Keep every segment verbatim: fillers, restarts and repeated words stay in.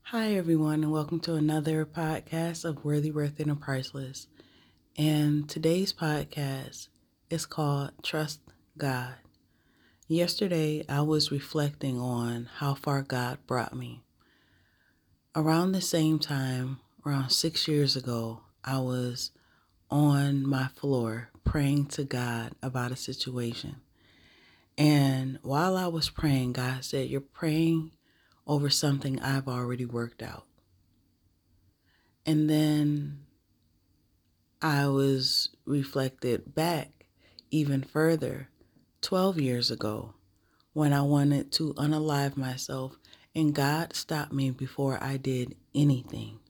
Hi, everyone, and welcome to another podcast of Worthy, Worth, and Priceless. And today's podcast is called Trust God. Yesterday, I was reflecting on how far God brought me. Around the same time, around six years ago, I was on my floor praying to God about a situation. And while I was praying, God said, "You're praying over something I've already worked out." And then I was reflected back even further twelve years ago when I wanted to unalive myself, and God stopped me before I did anything.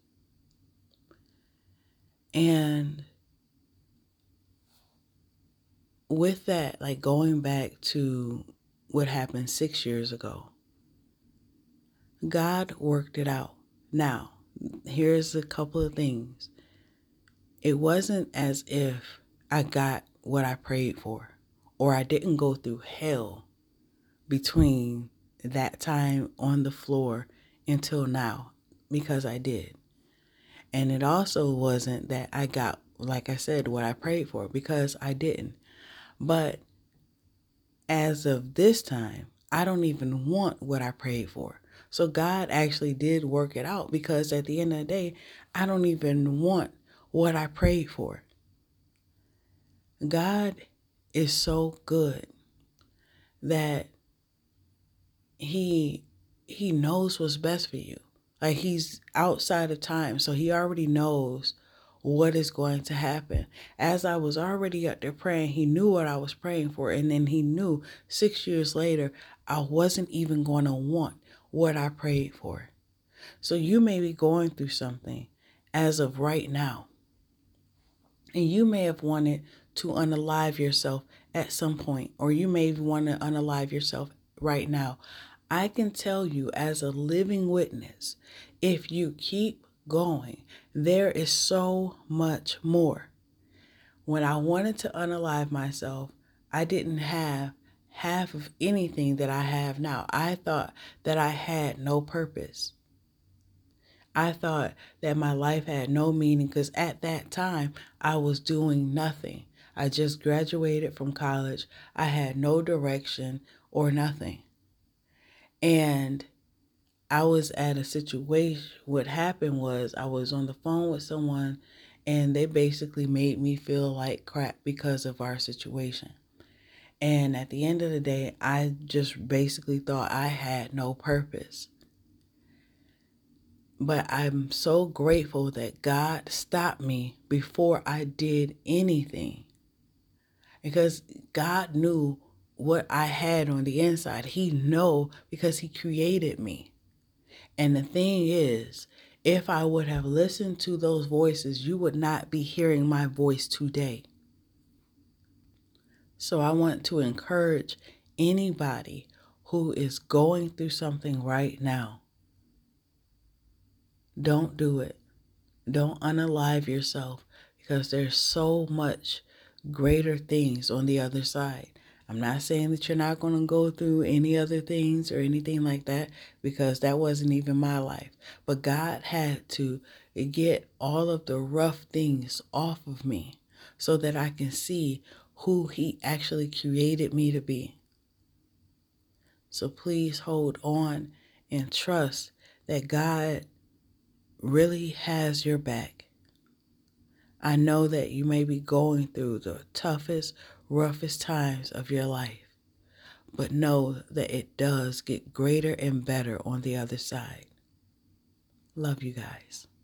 And with that, like going back to what happened six years ago, God worked it out. Now, here's a couple of things. It wasn't as if I got what I prayed for, or I didn't go through hell between that time on the floor until now, because I did. And it also wasn't that I got, like I said, what I prayed for, because I didn't. But as of this time, I don't even want what I prayed for. So God actually did work it out, because at the end of the day, I don't even want what I prayed for. God is so good that he he knows what's best for you. Like, he's outside of time, so he already knows what is going to happen. As I was already up there praying, he knew what I was praying for, and then he knew six years later I wasn't even going to want what I prayed for. So you may be going through something as of right now, and you may have wanted to unalive yourself at some point, or you may want to unalive yourself right now. I can tell you as a living witness, if you keep going, there is so much more. When I wanted to unalive myself, I didn't have half of anything that I have now. I thought that I had no purpose. I thought that my life had no meaning, because at that time I was doing nothing. I just graduated from college. I had no direction or nothing. And I was at a situation, what happened was I was on the phone with someone, and they basically made me feel like crap because of our situation. And at the end of the day, I just basically thought I had no purpose. But I'm so grateful that God stopped me before I did anything, because God knew what I had on the inside. He know, because he created me. And the thing is, if I would have listened to those voices, you would not be hearing my voice today. So I want to encourage anybody who is going through something right now. Don't do it. Don't unalive yourself, because there's so much greater things on the other side. I'm not saying that you're not going to go through any other things or anything like that, because that wasn't even my life. But God had to get all of the rough things off of me so that I can see who he actually created me to be. So please hold on and trust that God really has your back. I know that you may be going through the toughest, roughest times of your life, but know that it does get greater and better on the other side. Love you guys.